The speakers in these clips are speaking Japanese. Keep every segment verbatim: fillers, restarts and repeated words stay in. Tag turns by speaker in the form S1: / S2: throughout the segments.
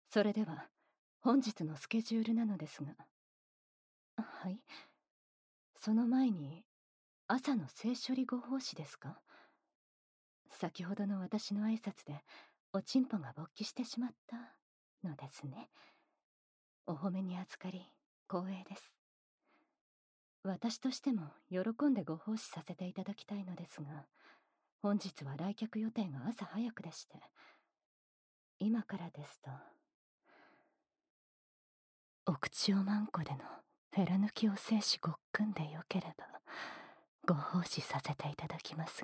S1: それでは本日のスケジュールなのですが。はい。その前に朝の性処理後方誌ですか？先ほどの私の挨拶でおちんぽが勃起してしまったのですね。お褒めに預かり光栄です。私としても喜んでご奉仕させていただきたいのですが、本日は来客予定が朝早くでして、今からですとお口をまんこでのフェラ抜きを制しごっくんでよければご奉仕させていただきますが。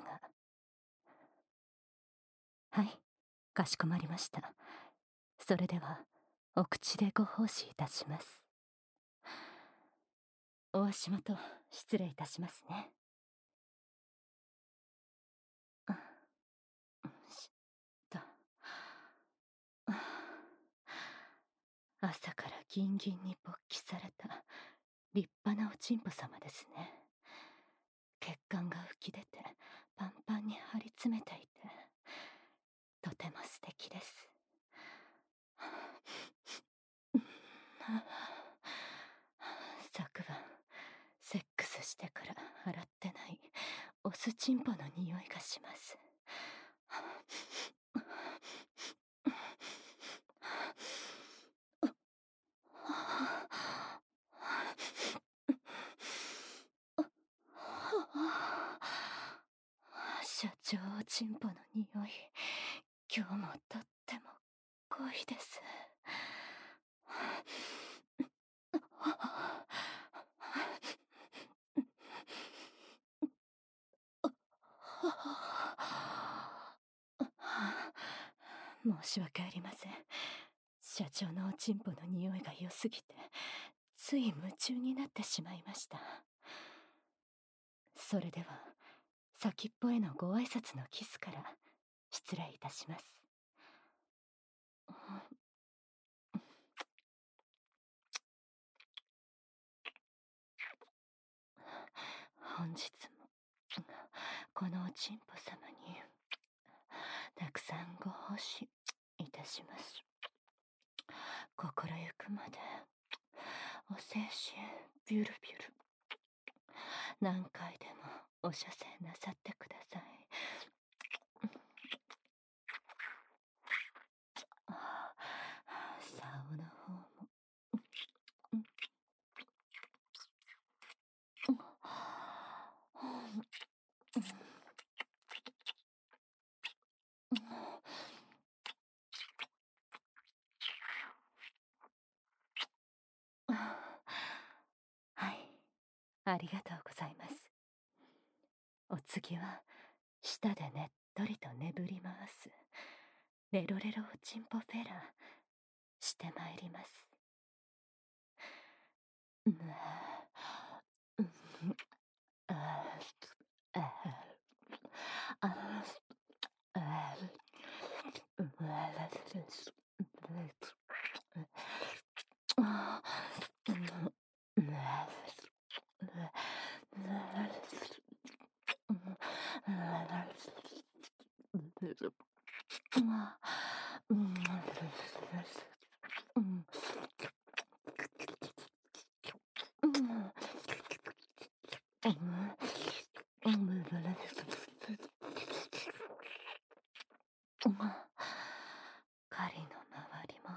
S1: はい、かしこまりました。それではお口でご奉仕いたします。お足元失礼いたしますね。しと朝からギンギンに勃起された立派なおちんぽ様ですね。血管が吹き出てパンパンに張り詰めていてとても素敵です。昨晩セックスしてから洗ってないオスチンポの匂いがします。社長おちんぽの匂い、今日もとっても濃いです。申し訳ありません。社長のおちんぽの匂いが良すぎてつい夢中になってしまいました。それでは先っぽへのご挨拶のキスから失礼いたします。本日もこのおちんぽ様にたくさんご奉仕いたします。心ゆくまでお精神ビュルビュル何回でもお射精なさってください。竿の方もはい、ありがとうございます。お次は舌でねっとりと眠り回すレロレロおちんぽフェラしてまいります。狩りの周りも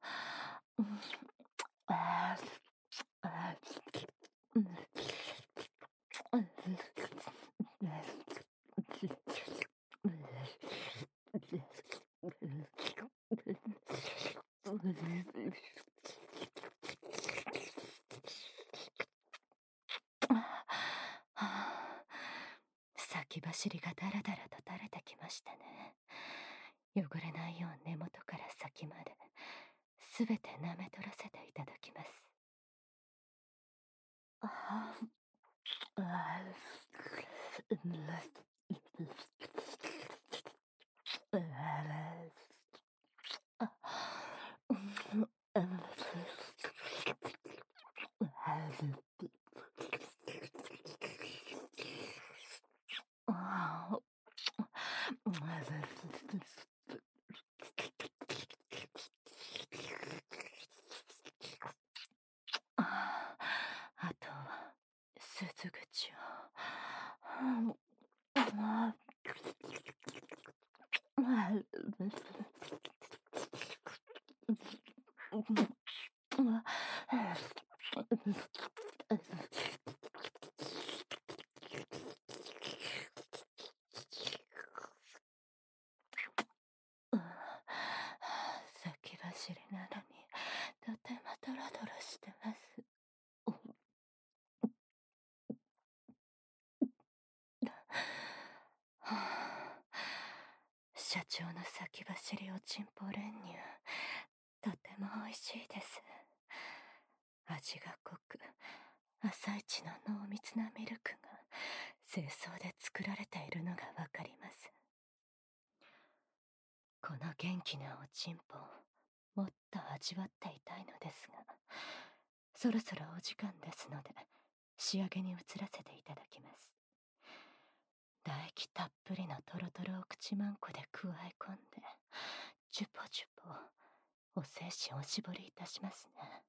S1: 先走りがダラダラと垂れてきましたね。汚れないよう根元から先まですべて舐め取らせていただきます。 先走りなのにとてもドロドロしてます。社長の先走りおちんぽ練乳、とても美味しいです。味が濃く、朝一の濃密なミルクが清掃で作られているのがわかります。この元気なおちんぽをもっと味わっていたいのですが、そろそろお時間ですので仕上げに移らせていただきます。唾液たっぷりのトロトロを口まんこで加え込んで、ジュポジュポお精子おしぼりいたしますね。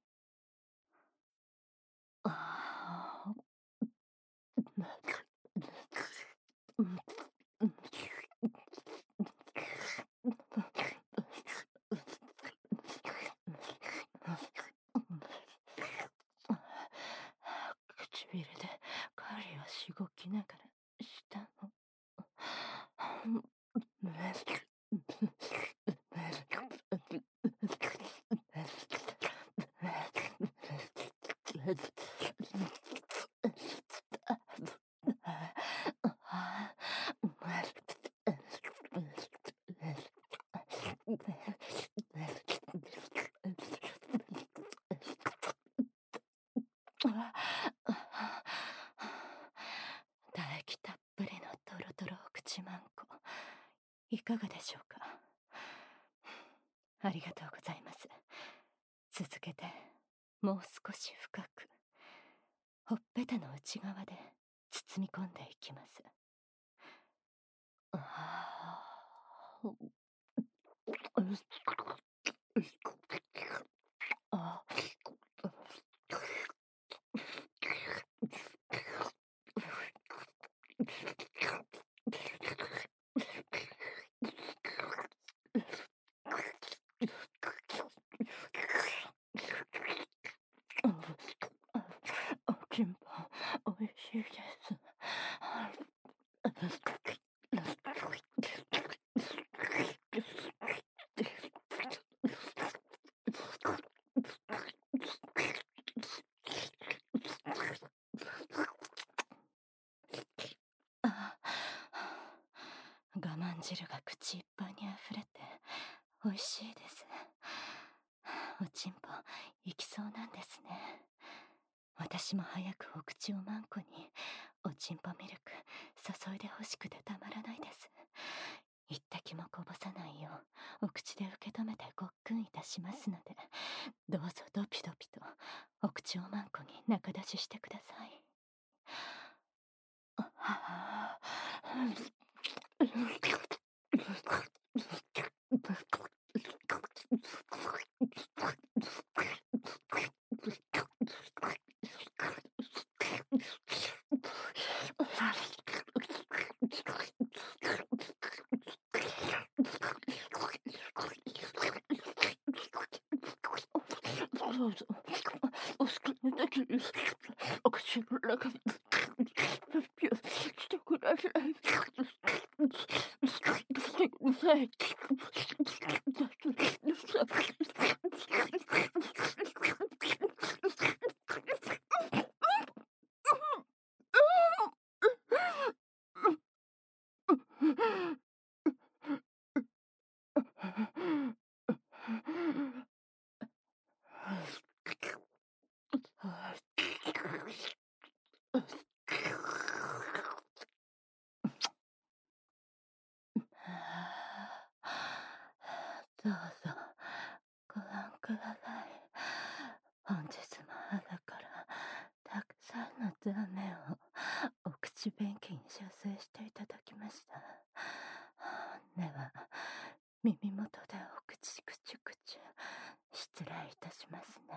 S1: ああ。唇でカリをしごきながら舌も唾液たっぷりのトロトロお口まんこ、いかがでしょうか。ありがとうございます。続けてもう少し深くほっぺたの内側で包み込んでいきます。ああ。あおちんぽおいしいです。あ我慢汁が口いっぱいにあふれて美味しいです。おちんぽいきそうなんですね。私も早くお口をまんこにおちんぽミルク注いで欲しくてたまらないです。一滴もこぼさないようお口で受け止めてごっくんいたしますので、どうぞドピドピとお口をまんこに中出ししてください。あはどうぞお好きなだけお口の中にピュッしてください。してください。どうぞご覧ください。本日も朝からたくさんの残念をお口便器に射精していただきました。では耳元でお口くちゅくちゅ失礼いたしますね。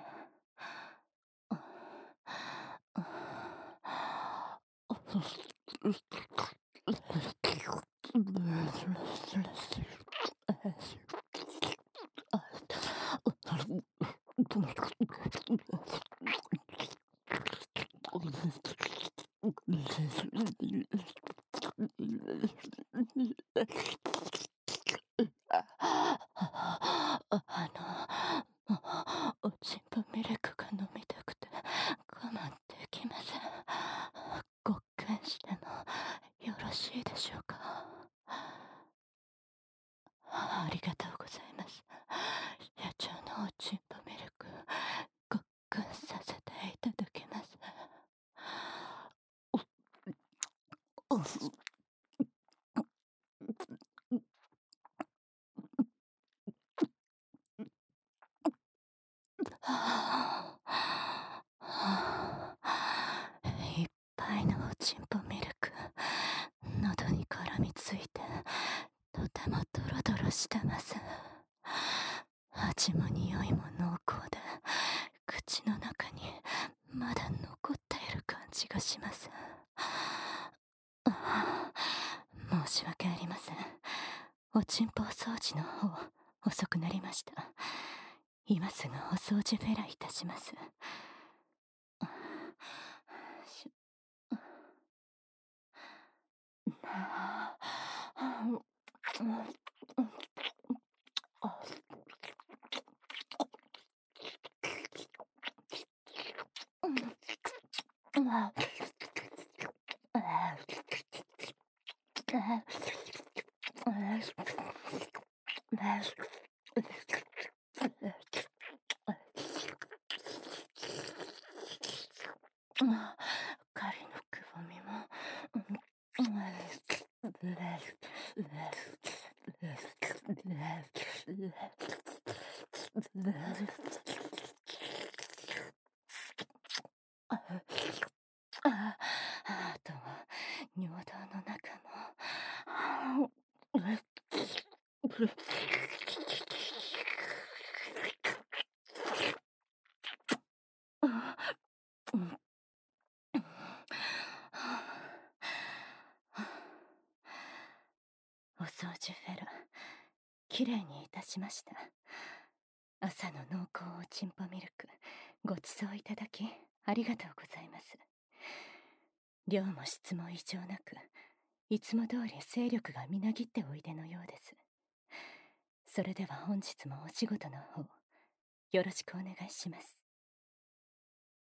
S1: あの、おちんぽミルクが飲みたくて我慢できません。ごっくんしてもよろしいでしょうか。ありがとうございます。野鳥のおちんぽミルク、ごっくんさせていただきます。いっぱいのおちんぽミルク、喉に絡みついてとてもドロドロしてます。味も匂いも濃厚で口の中にまだ残っている感じがします。申し訳ありません。おちんぽ掃除の方遅くなりました。今すぐお掃除フェラいたします。し狩りのくぼみもああとは尿道の中もお掃除フェラきれいにいたしました。朝の濃厚おちんぽミルクごちそういただきありがとうございます。量も質も異常なく、いつも通り精力がみなぎっておいでのようです。それでは本日もお仕事の方よろしくお願いします。